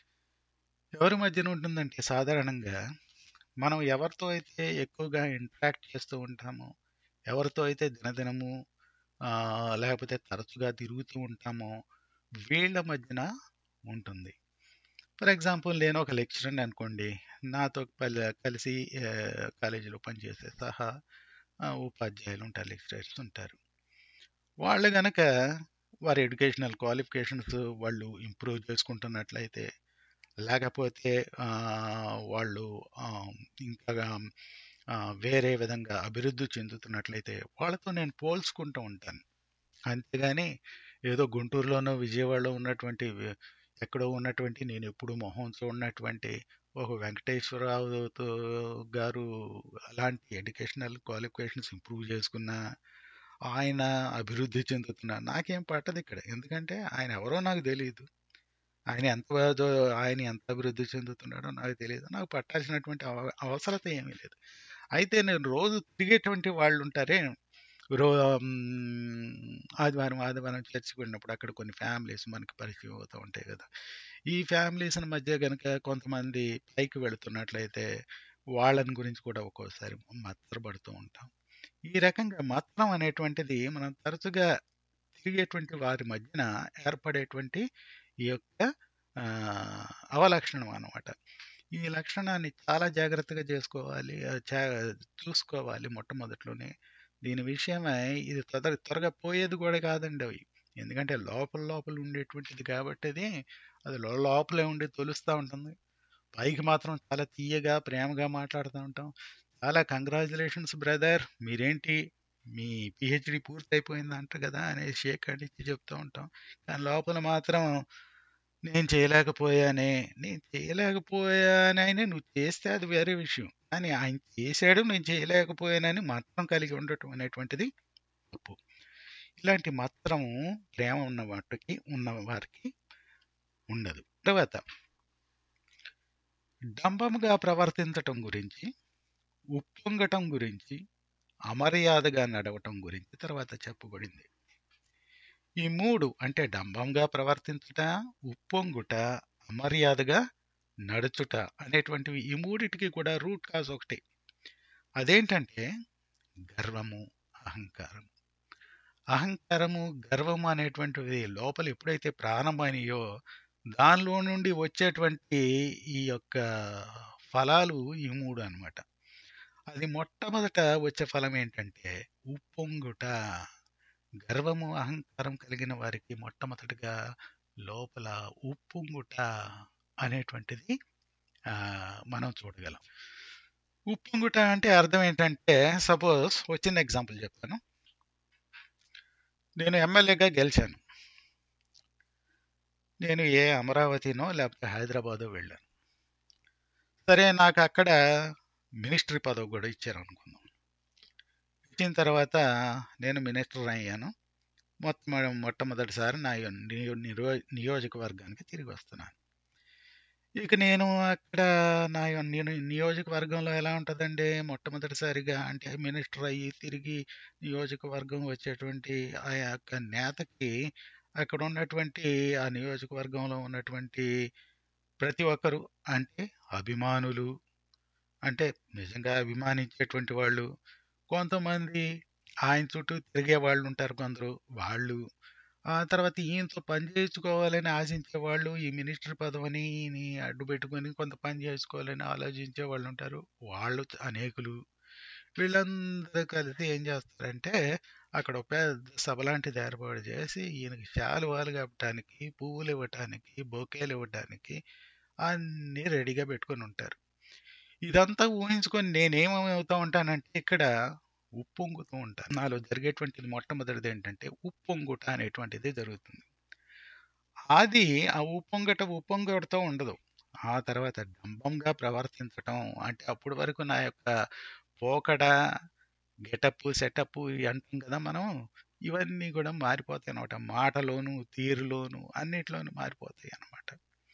ఎవరి మధ్యన ఉంటుందంటే సాధారణంగా మనం ఎవరితో అయితే ఎక్కువగా ఇంటరాక్ట్ చేస్తూ ఉంటామో, ఎవరితో అయితే దినదినము ఆహ్, లేకపోతే తరచుగా తిరుగుతూ ఉంటామో వీళ్ళ మధ్యన ఉంటుంది. ఫర్ ఎగ్జాంపుల్ నేను ఒక లెక్చరర్‌ని అనుకోండి. నాతో పల్ కలిసి ఆహ్, కాలేజీలో పనిచేసే సహా ఆహ్, ఉపాధ్యాయులు ఉంటారు, లెక్చరర్స్ ఉంటారు. వాళ్ళు గనక వారి ఎడ్యుకేషనల్ క్వాలిఫికేషన్స్ వాళ్ళు ఇంప్రూవ్ చేసుకుంటున్నట్లయితే, లేకపోతే ఆహ్, వాళ్ళు ఆహ్, ఇంకా ఆహ్, వేరే విధంగా అభివృద్ధి చెందుతున్నట్లయితే వాళ్ళతో నేను పోల్చుకుంటూ ఉంటాను. అంతేగాని ఏదో గుంటూరులోనో, విజయవాడలో ఉన్నటువంటి వె ఎక్కడో ఉన్నటువంటి నేనెప్పుడు మొహం చూడనటువంటి ఒక వెంకటేశ్వరరావుతో గారు అలాంటి ఎడ్యుకేషనల్ క్వాలిఫికేషన్స్ ఇంప్రూవ్ చేసుకున్నా, ఆయన అభివృద్ధి చెందుతున్నా నాకేం పట్టదిక్కడ. ఎందుకంటే ఆయన ఎవరో నాకు తెలీదు. ఆయన ఎంత బాధో ఆయన ఎంత అభివృద్ధి చెందుతున్నాడో నాకు తెలీదు. నాకు పట్టాల్సినటువంటి అవ అవసరత ఏమీ లేదు. అయితే నేను రోజు తిరిగేటువంటి వాళ్ళుంటారే, రో హ్మ్, ఆదివారం, ఆదివారం చర్చికి వెళ్ళినప్పుడు అక్కడ కొన్ని ఫ్యామిలీస్ మనకి పరిచయం అవుతూ ఉంటాయి గదా! ఈ ఫ్యామిలీస్‌ని మధ్య గనక కొంతమంది పైకి వెళుతున్నట్లయితే, వాళ్ళని గురించి కూడా ఒక్కోసారి మత్సరపడుతూ ఉంటాం. ఈ రకంగా మత్సరం అనేటువంటిది మనం తరచుగా తిరిగేటువంటి వారి మధ్యన ఏర్పడేటువంటి ఈ యొక్క ఆహ్, అవలక్షణం అన్నమాట. ఈ లక్షణాన్ని చాలా జాగ్రత్తగా చేసుకోవాలి. ఆహ్, చా చూసుకోవాలి మొట్టమొదట్లోనే. దీని విషయమై ఇది తొందర త్వరగా పోయేది కూడా కాదండోయ్. ఎందుకంటే లోపల లోపల ఉండేటువంటిది కాబట్టి అది, అది లో లోపలే ఉండి తొలుస్తా ఉంటుంది. పైకి మాత్రం చాలా తియ్యగా, ప్రేమగా మాట్లాడుతూ ఉంటాం. చాలా కంగ్రాచ్యులేషన్స్ బ్రదర్ మీరేంటి మీ పీహెచ్‌డీ పూర్తయిపోయిందంట గదా! అనేసి షేక్ హ్యాండ్ ఇచ్చి చెప్తూ ఉంటాం. కానీ లోపల మాత్రం నేను చేయలేకపోయానే, నేను చేయలేకపోయానని నువ్వు చేస్తే అది వేరే విషయం. కానీ ఆయన చేశాడు, నేను చేయలేకపోయానని మత్సరం కలిగి ఉండటం అనేటువంటిది తప్పు. ఇలాంటి మత్సరం ప్రేమ ఉన్న వాటికి ఉన్న వారికి ఉండదు. తర్వాత డంబముగా ప్రవర్తించటం గురించి, ఉప్పొంగటం గురించి, అమర్యాదగా నడవటం గురించి తర్వాత చెప్పబడింది. ఈ మూడు అంటే డంబంగా ప్రవర్తించుట, ఉప్పొంగుట, అమర్యాదగా నడుచుట అనేటువంటివి ఈ మూడిటికి కూడా రూట్ కాజ్ ఒకటే. అదేంటంటే గర్వము, అహంకారం. అహంకారము, గర్వము అనేటువంటివి లోపల ఎప్పుడైతే ప్రారంభమైనయో దానిలో నుండి వచ్చేటువంటి ఈ యొక్క ఫలాలు ఈ మూడు అన్నమాట. అది మొట్టమొదట వచ్చే ఫలం ఏంటంటే ఉప్పొంగుట. గర్వము, అహంకారం కలిగిన వారికి మొట్టమొదటిగా లోపల ఉప్పొంగుట అనేటువంటిది ఆహ్, మనం చూడగలం. ఉప్పొంగుట అంటే అర్థం ఏంటంటే సపోజ్ ఒక చిన్న ఎగ్జాంపుల్ చెప్తాను. నేను ఎమ్మెల్యేగా గెలిచాను. నేను ఏ అమరావతినో లేకపోతే హైదరాబాదో వెళ్ళాను. సరే నాకు అక్కడ మినిస్ట్రీ పదవి కూడా ఇచ్చారనుకుందాం. ఇచ్చిన తర్వాత నేను మినిస్టర్ అయ్యాను. మొత్తం మొట్టమొదటిసారి నా యొ నియో నిరో నియోజకవర్గానికి తిరిగి వస్తున్నాను. ఇక నేను అక్కడ నా యొ నేను నియోజకవర్గంలో ఎలా ఉంటదండి, మొట్టమొదటిసారిగా అంటే మినిస్టర్ అయ్యి తిరిగి నియోజకవర్గం వచ్చేటువంటి ఆ యొక్క నేతకి అక్కడ ఉన్నటువంటి ఆ నియోజకవర్గంలో ఉన్నటువంటి ప్రతి ఒక్కరు అంటే అభిమానులు, అంటే నిజంగా అభిమానించేటువంటి వాళ్ళు, కొంతమంది ఆయన చుట్టూ తిరిగే వాళ్ళుంటారు కొందరు, వాళ్ళు. ఆ తర్వాత ఈయనతో పని చేయించుకోవాలని ఆశించేవాళ్ళు, ఈ మినిస్టర్ పదవిని ని అడ్డుపెట్టుకొని కొంత పని చేసుకోవాలని ఆలోచించే వాళ్ళుంటారు. వాళ్ళు చ అనేకులు. వీళ్ళందరూ కలిసి ఏం చేస్తారంటే, అక్కడ ఒక పెద్ద సభ లాంటిది ఏర్పాటు చేసి, ఈయనకి శాలువాలు కప్పటానికి, పువ్వులివ్వటానికి, బొకేలివ్వటానికి, అన్నీ రెడీగా పెట్టుకొని ఉంటారు. ఇదంతా ఊహించుకొని నేనేమవుతా ఉంటానంటే ఇక్కడ ఉప్పొంగుతూ ఉంటాను. నాలో జరిగేటువంటిది మొట్టమొదటిది ఏంటంటే ఉప్పొంగుట అనేటువంటిది జరుగుతుంది. అది ఆ ఉప్పొంగట ఉప్పొంగటతో ఉండదు. ఆ తర్వాత డంబంగా ప్రవర్తించటం అంటే అప్పటి వరకు నా యొక్క పోకడ, గెటప్పు, సెటప్పు ఇయి అంటాం కదా మనం. ఇవన్నీ కూడా మారిపోతాయనమాట. మాటలోను, తీరులోను అన్నిట్లోనూ మారిపోతాయనమాట.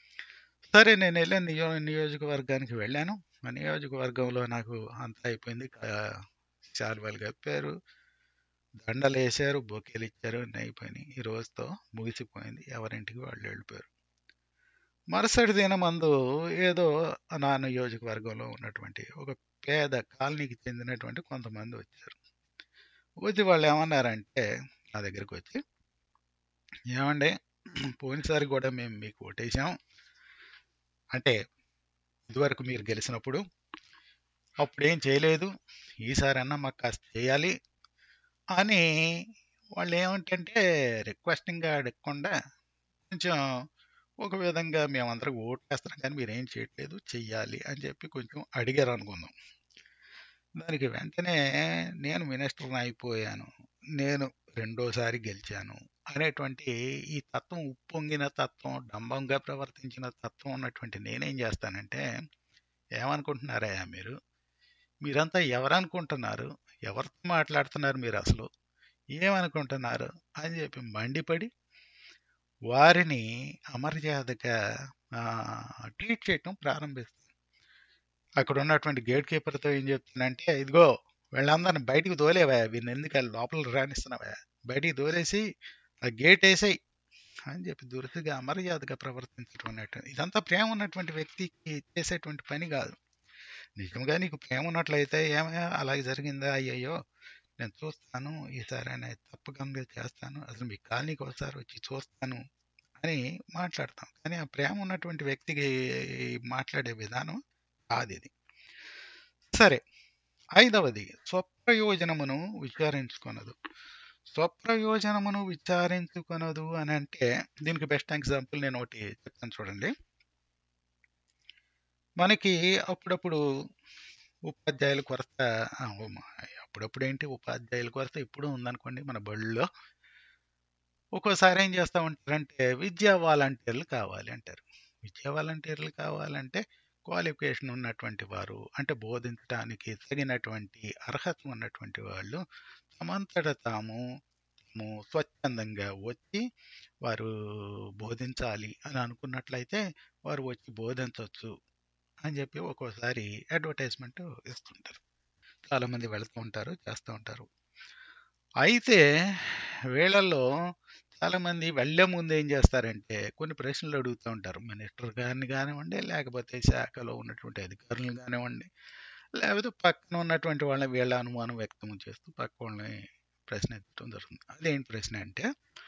సరే నేనెళ్ళాను నియో నియోజకవర్గానికి వెళ్ళాను. ఆ నియోజకవర్గంలో నాకు అంతా అయిపోయింది. ఆహ్, శాలువాలు కప్పారు, దండలేశారు, బొకేలిచ్చారు అన్నీ అయిపోయినాయి. ఈ రోజుతో ముగిసిపోయింది. ఎవరింటికి వాళ్ళు వెళ్ళిపోయారు. మరుసటి దినమందు ఏదో నా నియోజకవర్గంలో ఉన్నటువంటి ఒక పేద కాలనీకి చెందినటువంటి కొంతమంది వచ్చారు. వచ్చి వాళ్ళేమన్నారంటే నా దగ్గరకొచ్చి, "ఏవండీ పోయినసారి గూడా మేము మీకు ఓటేసాం. అంటే ఇదివరకు మీరు గెలిసినప్పుడు. అప్పుడేం చేయలేదు. ఈసారన్నా మాకు కాస్త చేయాలి" అని వాళ్ళేమిటంటే రిక్వెస్టింగ్‌గా అడగకుండా కొంచెం ఒక విధంగా మేమందరం ఓటేస్తున్నాం కానీ మీరేం చేయట్లేదు, చెయ్యాలి అని చెప్పి కొంచెం అడిగారనుకుందాం. దానికి వెంటనే నేను మినిస్టర్‌ని అయిపోయాను. నేను రెండోసారి గెలిచాను అనేటువంటి ఈ తత్వం ఉప్పొంగిన తత్వం, డంబంగా ప్రవర్తించిన తత్వం ఉన్నటువంటి నేనేం చేస్తానంటే, ఏమనుకుంటున్నారయ్యా మీరు? మీరంతా ఎవరనుకుంటున్నారు? ఎవరితో మాట్లాడుతున్నారు మీరసలు? ఏమనుకుంటున్నారు? అని చెప్పి మండిపడి వారిని అమర్యాదగా ఆహ్, ట్రీట్ చేయటం ప్రారంభిస్తాను. అక్కడ ఉన్నటువంటి గేట్ కీపర్‌తో ఏం చెప్తానంటే, "ఇదిగో వీళ్ళందరిని బయటికి తోలేవయ్యా! వీళ్ళనెందుకు ఆళ్ళు లోపలికి రానిస్తున్నావయ్యా? బయటికి తోలేసి ఆ గేటేసేయి" అని చెప్పి దురుసుగా, అమర్యాదగా ప్రవర్తించడం అనేటు ఇదంతా ప్రేమ ఉన్నటువంటి వ్యక్తికి చేసేటువంటి పని గాదు. నిజంగా నీకు ప్రేమ ఉన్నట్లయితే, "ఏమయ్యా అలాగ జరిగిందా? అయ్యయ్యో! నేను చూస్తాను. ఈసారైనా తప్పకుండా చేస్తాను. అసలు మీ కాలనీకి ఒకసారి వచ్చి చూస్తాను" అని మాట్లాడతాం. కానీ ఆ ప్రేమ ఉన్నటువంటి వ్యక్తికి మాట్లాడే విధానం కాదిది. సరే. ఐదవది స్వప్రయోజనమును విచారించుకొనదు. స్వప్రయోజనమును విచారించుకొనదు అనంటే దీనికి బెస్ట్ ఎగ్జాంపుల్ నేనొకటి చెప్తాను చూడండి. మనకి అప్పుడప్పుడు ఉపాధ్యాయుల కొరత ఆహ్, ఉమ అప్పుడప్పుడేంటి ఉపాధ్యాయుల కొరత ఎప్పుడూ ఉందనుకోండి మన బడుల్లో. ఒక్కోసారి ఏం చేస్తా ఉంటారంటే విద్యా వాలంటీర్లు కావాలి అంటారు. విద్యా వాలంటీర్లు కావాలంటే క్వాలిఫికేషన్ ఉన్నటువంటి వారు, అంటే బోధించడానికి తగినటువంటి అర్హత ఉన్నటువంటి వాళ్ళు తమంతట తాము ము స్వచ్ఛందంగా వచ్చి వారు బోధించాలి అని అనుకున్నట్లయితే వారు వచ్చి బోధించొచ్చు అని చెప్పి ఒక్కోసారి అడ్వర్టైజ్మెంట్ ఇస్తుంటారు. చాలామంది వెళ్తూ ఉంటారు, చేస్తూ ఉంటారు. అయితే వీళ్ళల్లో చాలామంది వెళ్ళే ముందు ఏం చేస్తారంటే కొన్ని ప్రశ్నలు అడుగుతూ ఉంటారు. మినిస్టర్ గారిని కానివ్వండి, లేకపోతే శాఖలో ఉన్నటువంటి అధికారులను కానివ్వండి, లేకపోతే పక్కన ఉన్నటువంటి వాళ్ళని వీళ్ళ అనుమానం వ్యక్తం చేస్తూ పక్క వాళ్ళని ప్రశ్నించడం జరుగుతుంది. అదేంటి ప్రశ్న అంటే,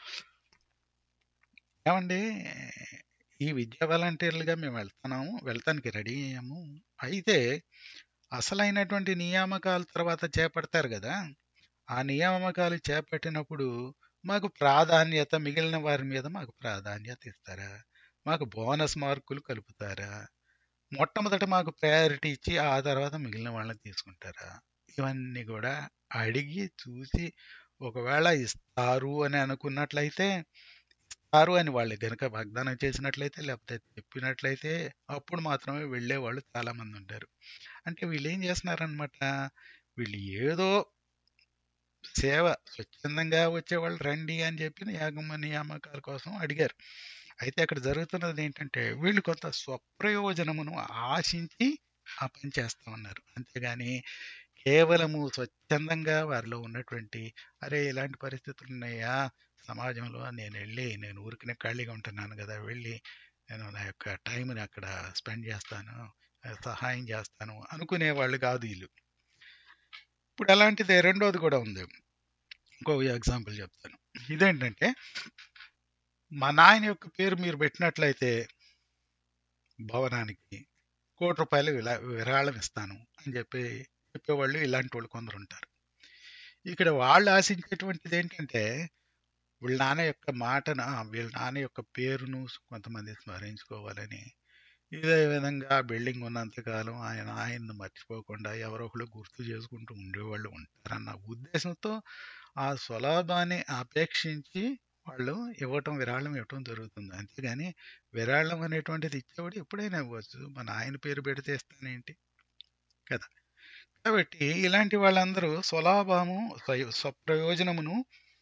ఏమండి ఈ విద్యా వాలంటీర్లుగా మేము వెళ్తున్నాము, వెళ్తానికి రెడీ అయ్యాము. అయితే అసలైనటువంటి నియామకాల తర్వాత చేపడతారు కదా! ఆ నియామకాలు చేపట్టినప్పుడు మాకు ప్రాధాన్యత మిగిలిన వారి మీద మాకు ప్రాధాన్యత ఇస్తారా? మాకు బోనస్ మార్కులు కలుపుతారా? మొట్టమొదట మాకు ప్రయారిటీ ఇచ్చి ఆ తర్వాత మిగిలిన వాళ్ళని తీసుకుంటారా? ఇవన్నీ కూడా అడిగి చూసి ఒకవేళ ఇస్తారు అని అనుకున్నట్లయితే ఇస్తారు అని వాళ్ళు గనుక వాగ్దానం చేసినట్లయితే లేకపోతే చెప్పినట్లయితే అప్పుడు మాత్రమే వెళ్ళేవాళ్ళు చాలామంది ఉంటారు. అంటే వీళ్ళేం చేస్తున్నారనమాట, వీళ్ళు ఏదో సేవ స్వచ్ఛందంగా వచ్చేవాళ్ళు రండి అని చెప్పి నియాగమ నియామకాల కోసం అడిగారు. అయితే అక్కడ జరుగుతున్నది ఏంటంటే వీళ్ళు కొంత స్వప్రయోజనమును ఆశించి ఆ పని చేస్తా ఉన్నారు. అంతేగాని కేవలము స్వచ్ఛందంగా వారిలో ఉన్నటువంటి అరే ఇలాంటి పరిస్థితులు ఉన్నాయా సమాజంలో, నేను వెళ్ళి నేను ఊరికనే ఖాళీగా ఉంటున్నాను కదా, వెళ్ళి నేను నా యొక్క టైంని అక్కడ స్పెండ్ చేస్తాను, సహాయం చేస్తాను అనుకునే వాళ్ళు కాదు వీళ్ళు. ఇప్పుడు అలాంటిదే రెండోది కూడా ఉంది. ఇంకో ఎగ్జాంపుల్ చెప్తాను. ఇదేంటంటే మా నాయన యొక్క పేరు మీరు పెట్టినట్లయితే భవనానికి కోటి రూపాయలు విలా విరాళం ఇస్తాను అని చెప్పి చెప్పేవాళ్ళు ఇలాంటి వాళ్ళు కొందరు ఉంటారు. ఇక్కడ వాళ్ళు ఆశించేటువంటిది ఏంటంటే వీళ్ళ నాన్న యొక్క మాటను, ఆ, వీళ్ళ నాన్న యొక్క పేరును కొంతమంది స్మరించుకోవాలని, ఇదే విధంగా ఆ బిల్డింగ్ ఉన్నంతకాలం ఆయన ఆయన్ని మర్చిపోకుండా ఎవరో ఒకళ్ళు గుర్తు చేసుకుంటూ ఉండేవాళ్ళు ఉంటారన్న ఉద్దేశంతో ఆ స్వలాభాన్ని అపేక్షించి వాళ్ళు ఇవ్వటం విరాళం ఇవ్వటం జరుగుతుంది. అంతేగాని విరాళం అనేటువంటిది ఇచ్చేవాడు ఎప్పుడైనా ఇవ్వచ్చు. మన ఆయన పేరు పెడితే ఇస్తానేంటి కదా! కాబట్టి ఇలాంటి వాళ్ళందరూ స్వలాభము స్వయ స్వప్రయోజనమును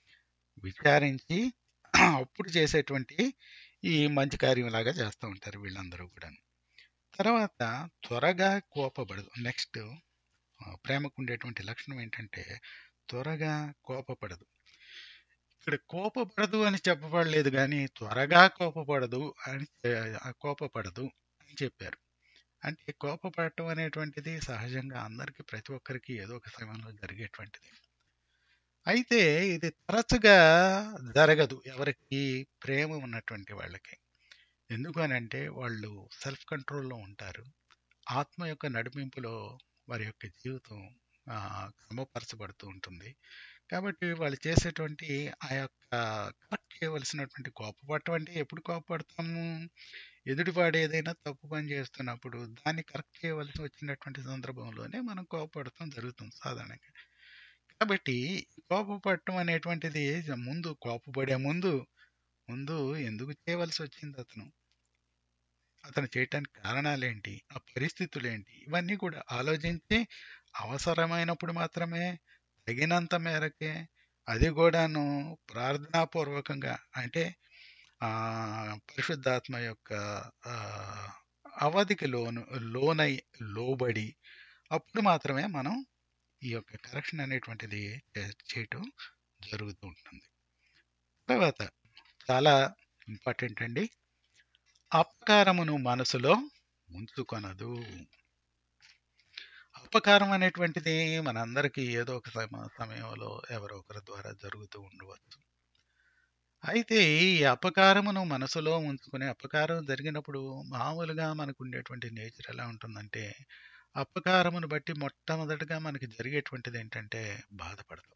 విచారించి అప్పుడు చేసేటువంటి ఈ మంచి కార్యంలాగా చేస్తూ ఉంటారు వీళ్ళందరూ కూడా. తర్వాత త్వరగా కోపపడదు. నెక్స్ట్ ఆహ్, ప్రేమకుండేటువంటి లక్షణం ఏంటంటే త్వరగా కోపపడదు. ఇక్కడ కోపపడదు అని చెప్పబడలేదు గానీ, త్వరగా కోపపడదు అని ఆహ్, కోపపడదు అని చెప్పారు. అంటే కోపపడటం అనేటువంటిది సహజంగా అందరికీ ప్రతి ఒక్కరికి ఏదో ఒక సమయంలో జరిగేటువంటిది. అయితే ఇది తరచుగా జరగదు ఎవరికి ప్రేమ ఉన్నటువంటి వాళ్ళకి. ఎందుకు అనంటే వాళ్ళు సెల్ఫ్ కంట్రోల్‌లో ఉంటారు. ఆత్మ యొక్క నడిపింపులో వారి యొక్క జీవితం ఆహ్, క్రమపరచబడుతూ ఉంటుంది. కాబట్టి వాళ్ళు చేసేటువంటి ఆ యొక్క కరెక్ట్ చేయవలసినటువంటి కోపపడటం అంటే ఎప్పుడు కోపపడతాము? ఎదుటివాడు ఏదైనా తప్పు పని చేస్తున్నప్పుడు దాన్ని కరెక్ట్ చేయవలసి వచ్చినటువంటి సందర్భంలోనే మనం కోపపడటం జరుగుతుంది సాధారణంగా. కాబట్టి కోపపడటం అనేటువంటిది ముందు కోపపడే ముందు, ముందు ఎందుకు చేయవలసి వచ్చింది అతను? అతను చేయటానికి కారణాలేంటి? ఆ పరిస్థితులేంటి? ఇవన్నీ కూడా ఆలోచించి అవసరమైనప్పుడు మాత్రమే, తగినంత మేరకే, అది కూడాను ప్రార్థనాపూర్వకంగా అంటే ఆహ్, పరిశుద్ధాత్మ యొక్క ఆహ్, అవధికి లోను లోనై లోబడి అప్పుడు మాత్రమే మనం ఈ యొక్క కరెక్షన్ అనేటువంటిది చే చేయటం జరుగుతూ ఉంటుంది. తర్వాత చాలా ఇంపార్టెంట్ అండి. అపకారమును మనసులో ఉంచుకొనదు. అపకారం అనేటువంటిది మనందరికీ ఏదో ఒక సమ సమయంలో ఎవరో ఒకరి ద్వారా జరుగుతూ ఉండవచ్చు. అయితే ఈ అపకారమును మనసులో ఉంచుకుని అపకారం జరిగినప్పుడు మామూలుగా మనకుండేటువంటి నేచర్ ఎలా ఉంటుందంటే, అపకారమును బట్టి మొట్టమొదటగా మనకి జరిగేటువంటిదేంటంటే బాధపడతాం.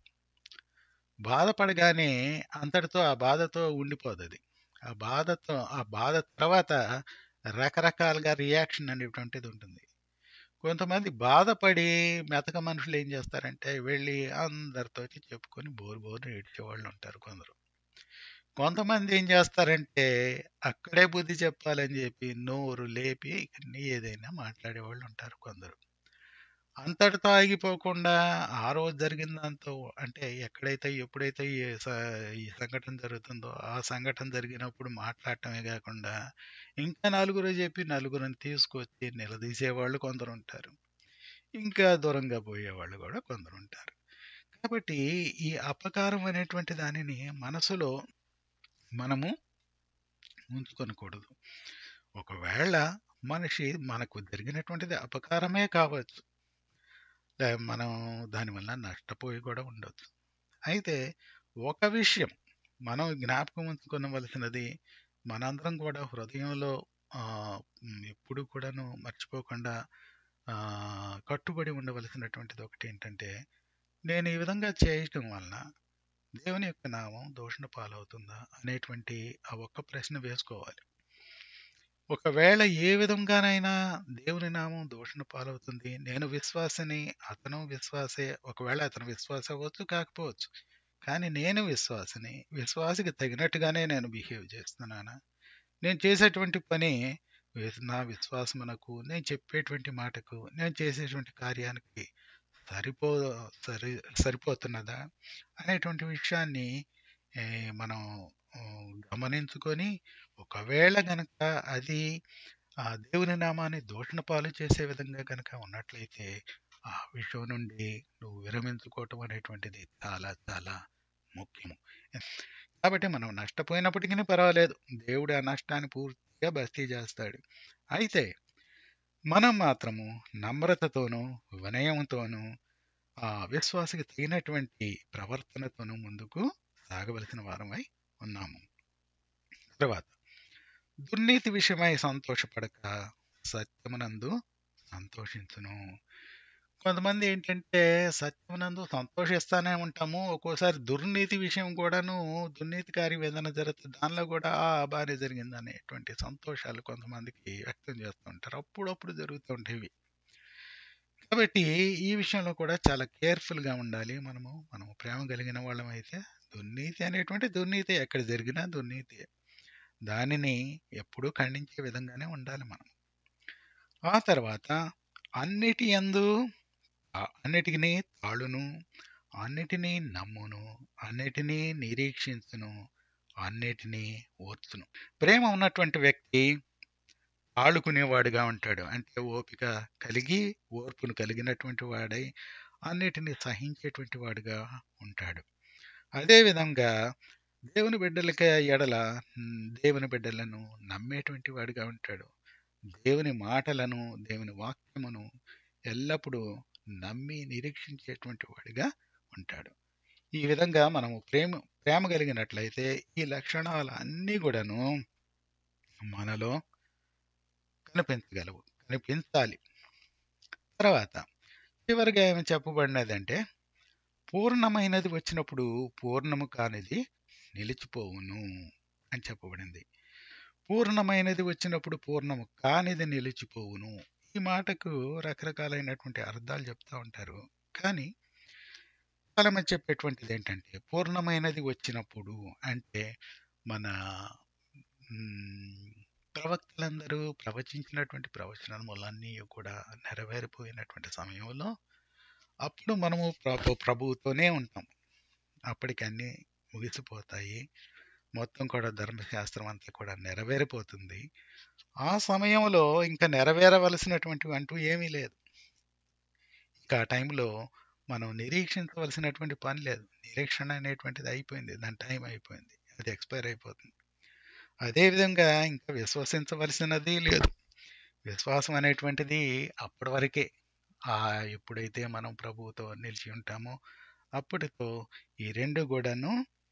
బాధపడగానే అంతటితో ఆ బాధతో ఉండిపోదది. ఆ బాధతో ఆ బాధ తర్వాత రకరకాలుగా రియాక్షన్ అనేటువంటిది ఉంటుంది. కొంతమంది బాధపడి మెతక మనుషులు ఏం చేస్తారంటే వెళ్ళి అందరితోటి చెప్పుకొని బోరు బోరున ఏడ్చేవాళ్ళు ఉంటారు కొందరు. కొంతమంది ఏం చేస్తారంటే అక్కడే బుద్ధి చెప్పాలని చెప్పి నోరు లేపి ఏదైనా మాట్లాడేవాళ్ళు ఉంటారు కొందరు. అంతటితో ఆగిపోకుండా ఆ రోజు జరిగిన దాంతో అంటే ఎక్కడైతే ఎప్పుడైతే ఈ స ఈ సంఘటన జరుగుతుందో ఆ సంఘటన జరిగినప్పుడు మాట్లాడటమే కాకుండా ఇంకా నలుగురు చెప్పి నలుగురిని తీసుకొచ్చి నిలదీసేవాళ్ళు కొందరుంటారు. ఇంకా దూరంగా పోయేవాళ్ళు కూడా కొందరుంటారు. కాబట్టి ఈ అపకారం అనేటువంటి దానిని మనసులో మనము ఉంచుకొనకూడదు. ఒకవేళ మనిషి మనకు జరిగినటువంటిది అపకారమే కావచ్చు. లే మనం దానివల్ల నష్టపోయి కూడా ఉండొచ్చు. అయితే ఒక విషయం మనం జ్ఞాపకం ఉంచుకోవలసినది మనందరం కూడా హృదయంలో ఆహ్, హ్మ్, ఎప్పుడు కూడాను మర్చిపోకుండా ఆహ్, కట్టుబడి ఉండవలసినటువంటిది ఒకటేంటంటే, నేను ఈ విధంగా చేయటం వలన దేవుని యొక్క నామం దూషణ పాలవుతుందా? అనేటువంటి ఆ ఒక్క ప్రశ్న వేసుకోవాలి. ఒకవేళ ఏ విధంగానైనా దేవుని నామం దూషణ పాలవుతుంది. నేను విశ్వాసిని, అతను విశ్వాసే. ఒకవేళ అతను విశ్వాసి అవ్వచ్చు, కాకపోవచ్చు. కానీ నేను విశ్వాసిని. విశ్వాసికి తగినట్టుగానే నేను బిహేవ్ చేస్తున్నానా? నేను చేసేటువంటి పని విస్ నా విశ్వాసమునకు, నేను చెప్పేటువంటి మాటకు, నేను చేసేటువంటి కార్యానికి సరిపో సరి సరిపోతున్నదా? అనేటువంటి విషయాన్ని ఏ మనం హ్మ్, గమనించుకొని ఒకవేళ గనక అది ఆ దేవుని నామాన్ని దూషణ పాలు చేసే విధంగా గనక ఉన్నట్లయితే ఆ విషయం నుండి నువ్వు విరమించుకోవటం అనేటువంటిది చాలా చాలా ముఖ్యము. కాబట్టి మనం నష్టపోయినప్పటికీ పర్వాలేదు. దేవుడు ఆ నష్టాన్ని పూర్తిగా భర్తీ చేస్తాడు. అయితే మనం మాత్రము నమ్రతతోనూ, వినయంతోనూ ఆ విశ్వాసకి తగినటువంటి ప్రవర్తనతోనూ ముందుకు సాగవలసిన వారమై ఉన్నాము. తర్వాత దుర్నీతి విషయమై సంతోషపడక సత్యమునందు సంతోషించును. కొంతమంది ఏంటంటే సత్యమునందు సంతోషిస్తానే ఉంటాము. ఒక్కోసారి దుర్నీతి విషయం కూడాను దుర్నీతి కార్యం ఏదైనా జరిగితే దానిలో కూడా ఆ! బానే జరిగిందనేటువంటి సంతోషాలు కొంతమందికి వ్యక్తం చేస్తూ ఉంటారు. అప్పుడప్పుడు జరుగుతూ ఉంటాయి ఇవి. కాబట్టి ఈ విషయంలో కూడా చాలా కేర్‌ఫుల్‌గా ఉండాలి మనము. మనము ప్రేమ కలిగిన వాళ్ళమైతే దుర్నీతి అనేటువంటి దుర్నీతే. ఎక్కడ జరిగినా దుర్నీతియే. దానిని ఎప్పుడూ ఖండించే విధంగానే ఉండాలి మనం. ఆ తర్వాత అన్నిటి యందు ఆహ్, అన్నిటికిని తాళును, అన్నిటిని నమ్మును, అన్నిటిని నిరీక్షించును, అన్నిటిని ఓర్చును. ప్రేమ ఉన్నటువంటి వ్యక్తి తాళుకునేవాడుగా ఉంటాడు. అంటే ఓపిక కలిగి, ఓర్పును కలిగినటువంటి వాడై, అన్నిటిని సహించేటువంటి వాడుగా ఉంటాడు. అదే విధంగా దేవుని బిడ్డలకి ఎడల హ్మ్, దేవుని బిడ్డలను నమ్మేటువంటి వాడుగా ఉంటాడు. దేవుని మాటలను, దేవుని వాక్యమును ఎల్లప్పుడూ నమ్మి నిరీక్షించేటువంటి వాడిగా ఉంటాడు. ఈ విధంగా మనము ప్రేమ ప్రేమ కలిగినట్లయితే ఈ లక్షణాలన్నీ గూడాను మనలో కనిపించగలవు. కనిపించాలి. తర్వాత చివరిగా ఏమి చెప్పబడినదంటే, పూర్ణమైనది వచ్చినప్పుడు పూర్ణము కానిది నిలిచిపోవును అని చెప్పబడింది. పూర్ణమైనది వచ్చినప్పుడు పూర్ణము కానిది నిలిచిపోవును. ఈ మాటకు రకరకాలైనటువంటి అర్థాలు చెప్తా ఉంటారు. కానీ చాలామంది చెప్పేటువంటిది ఏంటంటే, పూర్ణమైనది వచ్చినప్పుడు అంటే మన హ్మ్, ప్రవక్తలందరూ ప్రవచించినటువంటి ప్రవచనములన్నీ కూడా నెరవేరిపోయినటువంటి సమయంలో అప్పుడు మనము ప్రభు ప్రభువుతోనే ఉంటాం. అప్పటికి అన్నీ ముగిసిపోతాయి. మొత్తం కూడా ధర్మశాస్త్రం అంతా కూడా నెరవేరిపోతుంది. ఆ సమయంలో ఇంకా నెరవేరవలసినటువంటివి అంటూ ఏమీ లేదు. ఇక ఆ టైంలో మనం నిరీక్షించవలసినటువంటి పని లేదు. నిరీక్షణ అనేటువంటిది అయిపోయింది. దాని టైం అయిపోయింది. అది ఎక్స్‌పైర్ అయిపోతుంది. అదే విధంగా ఇంకా విశ్వసించవలసినది లేదు. విశ్వాసం అనేటువంటిది అప్పటి వరకే. ఆహ్, ఎప్పుడైతే మనం ప్రభువుతో నిలిచి ఉంటామో అప్పటితో ఈ రెండు గూడాను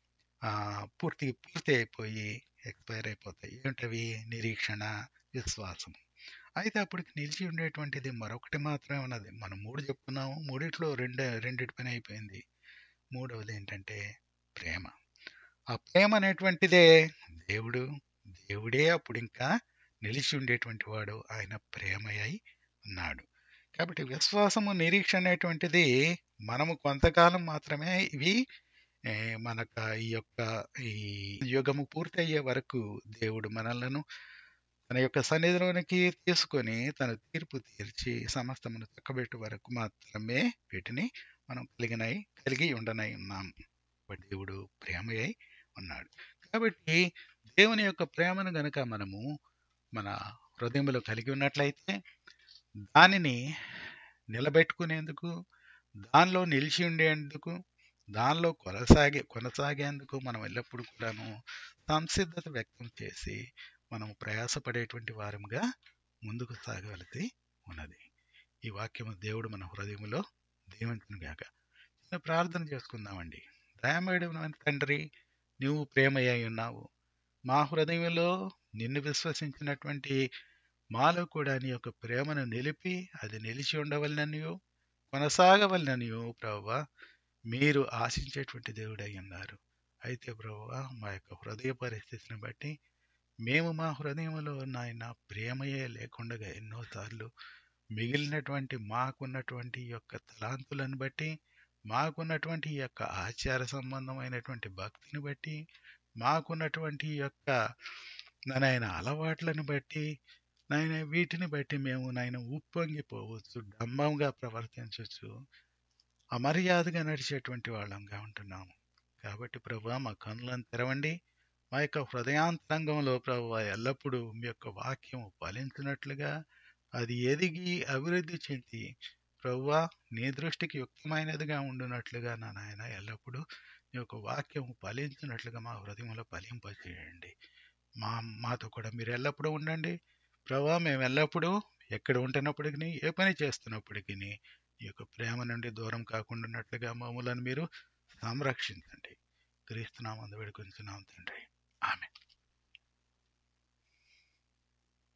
ఆహ్, పూర్తి పూర్తి అయిపోయి ఎక్స్‌పైర్ అయిపోతాయి. ఏంటవి? నిరీక్షణ, విశ్వాసం. అయితే అప్పటికి నిలిచి ఉండేటువంటిది మరొకటి మాత్రమే ఉన్నది. మనం మూడు చెప్పుకున్నాము. మూడిట్లో రెండే రెండిటి పని అయిపోయింది. మూడవది ఏంటంటే ప్రేమ. ఆ ప్రేమ అనేటువంటిదే దేవుడు. దేవుడే అప్పుడింకా నిలిచి ఉండేటువంటి వాడు. ఆయన ప్రేమయై ఉన్నాడు. కాబట్టి విశ్వాసము, నిరీక్షణ అనేటువంటిది మనము కొంతకాలం మాత్రమే ఇవి ఏ మనక ఈ యొక్క ఈ యుగము పూర్తయ్యే వరకు దేవుడు మనలను తన యొక్క సన్నిధిలోనికి తీసుకొని తన తీర్పు తీర్చి సమస్తమును చక్కబెట్టు వరకు మాత్రమే వీటిని మనం కలిగినై కలిగి ఉండనై ఉన్నాం. కాబట్టి దేవుడు ప్రేమయై ఉన్నాడు. కాబట్టి దేవుని యొక్క ప్రేమను గనుక మనము మన హృదయంలో కలిగి ఉన్నట్లయితే దానిని నిలబెట్టుకునేందుకు, దానిలో నిలిచి ఉండేందుకు, దానిలో కొనసాగే కొనసాగేందుకు మనం ఎల్లప్పుడూ కూడాను సంసిద్ధత వ్యక్తం చేసి మనం ప్రయాసపడేటువంటి వారముగా ముందుకు సాగవలసి ఉన్నది. ఈ వాక్యము దేవుడు మన హృదయములో దీవించునుగాక. చిన్న ప్రార్థన చేసుకుందామండి. దయామయుడైన తండ్రి, నీవు ప్రేమయ్యి ఉన్నావు. మా హృదయంలో నిన్ను విశ్వసించినటువంటి మాలో కూడా నీ యొక్క ప్రేమను నిలిపి అది నిలిచి ఉండవలననియో కొనసాగవలననియో ప్రభువా మీరు ఆశించేటువంటి దేవుడై ఉన్నారు. అయితే ప్రభువా మా యొక్క హృదయ పరిస్థితిని బట్టి మేము మా హృదయంలో నాయన ప్రేమయే లేకుండగా ఎన్నోసార్లు మిగిలినటువంటి మాకున్నటువంటి ఈ యొక్క తలాంతులను బట్టి, మాకున్నటువంటి ఈ యొక్క ఆచార సంబంధమైనటువంటి భక్తిని బట్టి, మాకున్నటువంటి ఈ యొక్క నాయన అలవాట్లను బట్టి, నాయన వీటిని బట్టి మేము నాయన ఉప్పొంగిపోవచ్చు, డంబంగా ప్రవర్తించొచ్చు, అమర్యాదగా నడిచేటువంటి వాళ్ళంగా ఉంటున్నాము. కాబట్టి ప్రభువా మా కనులను తెరవండి. మా యొక్క హృదయాంతరంగంలో ప్రభువా ఎల్లప్పుడూ మీ యొక్క వాక్యం ఫలించినట్లుగా అది ఎదిగి అభివృద్ధి చెంది ప్రభువా నీ దృష్టికి యుక్తమైనదిగా ఉండునట్లుగా నా నాయన ఎల్లప్పుడూ నీ యొక్క వాక్యం ఫలించినట్లుగా మా హృదయంలో ఫలింపచేయండి. మా మాతో కూడా మీరు ఎల్లప్పుడూ ఉండండి. ప్రభువా మేము ఎల్లప్పుడూ ఎక్కడ ఉంటున్నప్పటికీ ఏ పని చేస్తున్నప్పటికీ ఈ యొక్క ప్రేమ నుండి దూరం కాకుండా ఉన్నట్లుగా మమ్మలను మీరు సంరక్షించండి. క్రీస్తునామందు వేడుకొంచున్నాం తండ్రి.